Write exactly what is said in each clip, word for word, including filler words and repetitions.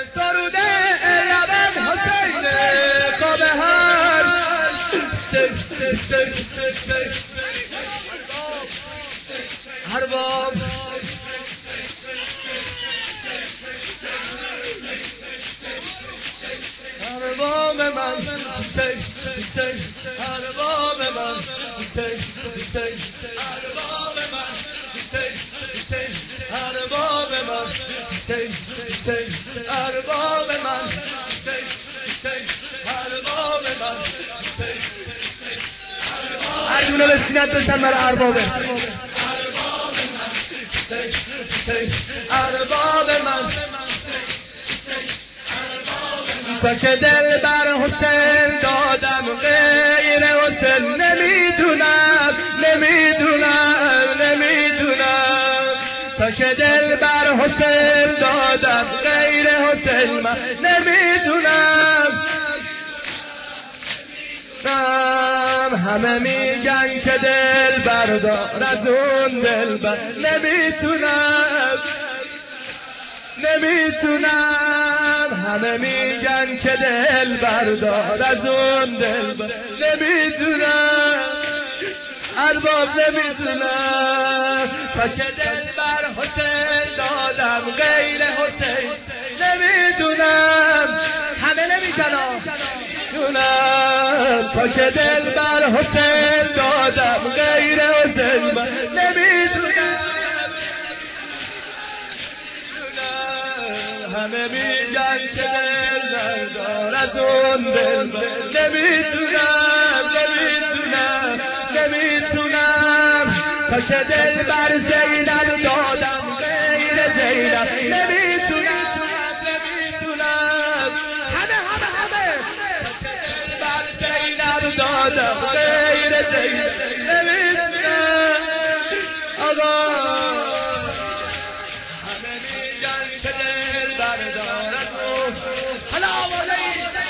سروده لبم حسین خواب هر ارباب ارباب من حسین حسین ارباب من حسین حسین ارباب من حسین حسین ارباب من حسین حسین ارباب من حسین حسین ارباب من حسین هر دونه به سینت بزن برای اربابه ارباب من تا که دل بر حسین دادم غیر حسین نمیدونم نمیدونم نمیدونم تا که دل بر حسین دادم غیر حسین من نمیدونم همه میگن که دل بردار از اون دل بر نمیتونم نمیتونم همه میگن که دل بردار از اون دل بر نمیتونم ارباب نمیتونم تا که دل بر حسین دادم غیر حسین نمیدونم همه نمیتونم تا که دل بر حسین دادم غیر حسین من نمیدونم همه میگن که دل بردار از اون دل من نمیتونم نمیتونم نمیتونم تا که دل بر زینب دادم غیر زینب نمیتونم نمیتونم همه همه همه زینب دادم غیر زینب نمیتونم آقا همه میگن که دل بردار از اون حالا آوازه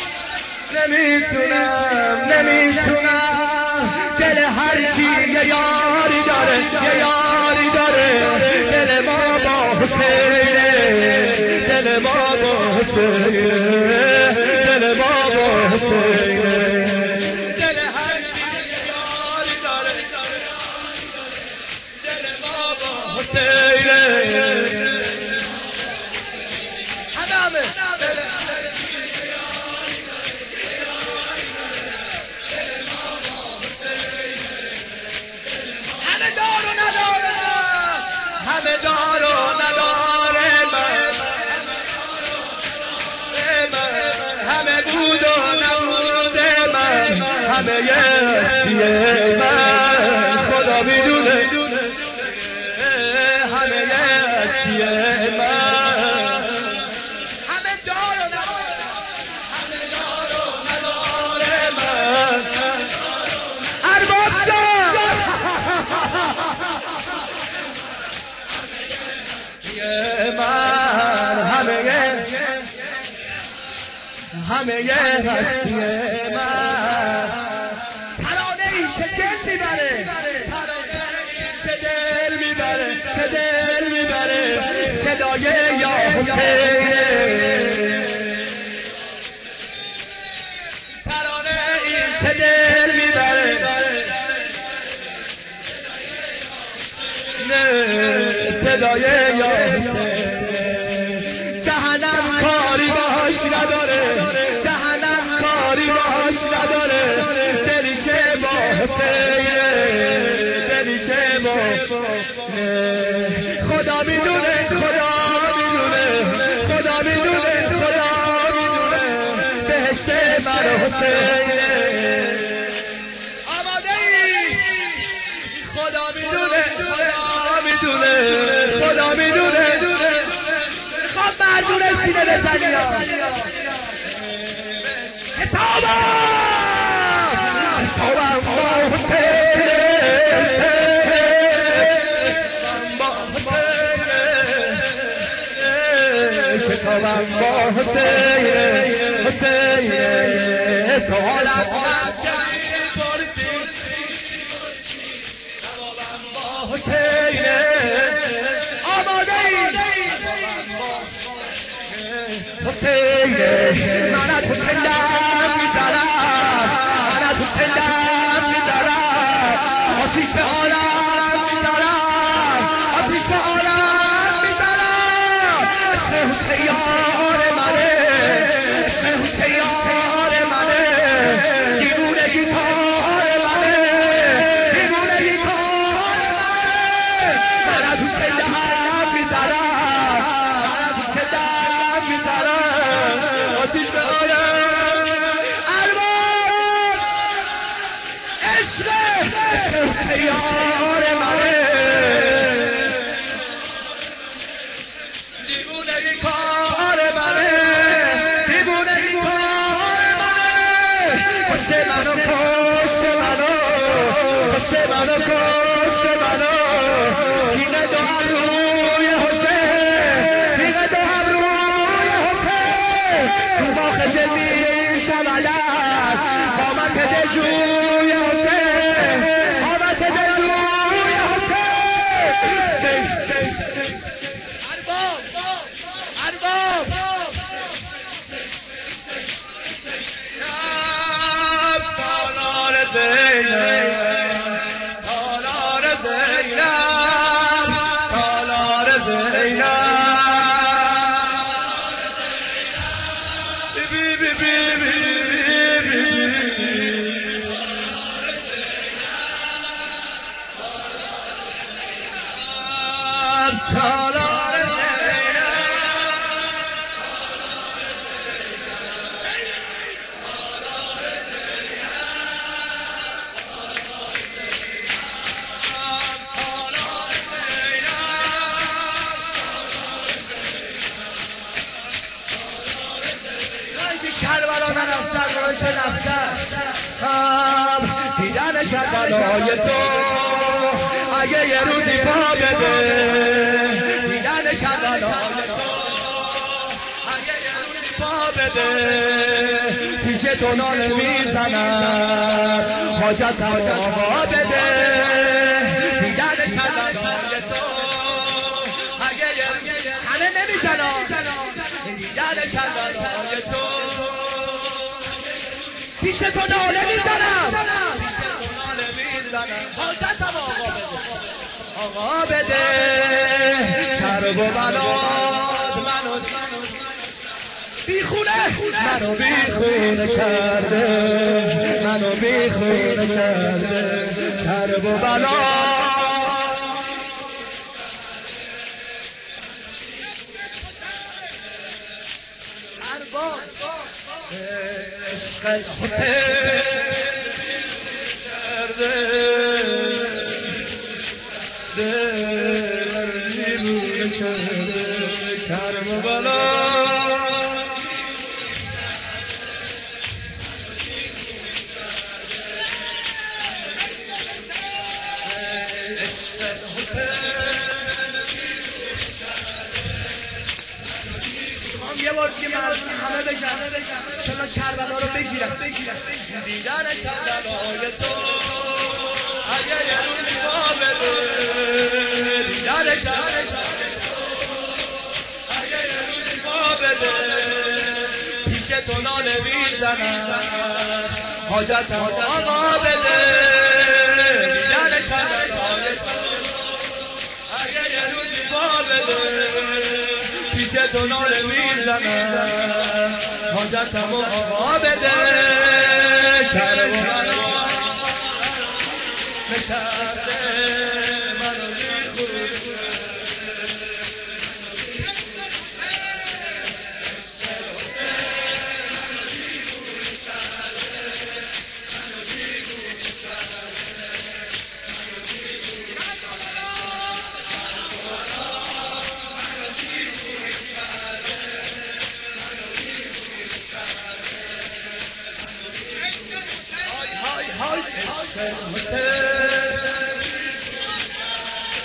نمیتونم نمیتونم دل هرچی یه یاری داره یه یاری داره دل ما با حسینه دل ما با حسینه دل ما با حسینه دل هرچی یه یاری داره دل ما با حسینه همه همه دار و نداره همه دار و نداره همه بود و نبود من همه یه من خدا میدونه همه یه من همه دار و نداره همه دار و نداره من ارباب جان من همه همه هستی من ترانه ای چه دل میبره ترانه ای چه دل میبره چه دل میبره صدای یا حسین ترانه ای چه دل میبره صدای یا حسین جهنم کاری باش نداره جهنم کاری باش نداره دلی که با حسینه دلی که با خدا میدونه خدا میدونه خدا میدونه خدا میدونه بهشت من حسینه آماده ای خدا میدونه خدا میدونه خدا میدونه میخوام مردونه سینه بزنی حسابم حسابم با حسین شتابم با حسین حسین سوال از من شدید پرسی جوابم با حسین آماده ای حسینه من از تو تندم میزنم من از تو تندم میزنم آتیش به عالم میزنم آتیش به عالم میزنم عشق حسین یار منه عشق حسین یار منه دیوونگی کار منه دیوونگی کار منه من از تو تندم میزنم من از تو تندم میزنم آتیش به عالم ارباب عشق عشق یار منه دیوونگی کار منه دیوونگی کار منه کشته منو کشته منو کشته منو کشته منو تیغ دو ابروی حسین تیغ دو ابروی حسین تو باخ دل میشودم قامت دلجوی حسین قامت دلجوی حسین ارباب ارباب سالار زینب سالار زینب سالار زینب بی بی بی بی بی سالار کربلا نرفتن رو چه رفتن دیدن کربلای تو اگه یه روزی پا بده دیدن کربلای تو اگه یه روزی پا بده پیش تو ناله میزنم حاجتم آقا بده دیدن کربلای تو اگه یه روزی همه نمیزنم دیدن کربلای تو پیش تو ناله میزنم پیش تو ناله میزنم حاجتم آقا بده آقا بده کرب و بلاد منو بیخونه منو بیخونه کرده منو بیخونه کرده کرب و بلاد ارباب عشق حسین کرده دل دیوونه کرده کرم و بلا عشق حسین یه بار دیگه مردم همه بگن چلا کربلا رو بگیرم دیدن کربلای تو اگه یه روزی پا بده دیدن کربلای تو اگه یه روزی پا بده پیش تو ناله میزنم حاجتم آقا بده دیدن کربلای تو اگه یه روزی پا بده پیش تو ناله میزنم حاجتم آقا بده کرب و بلا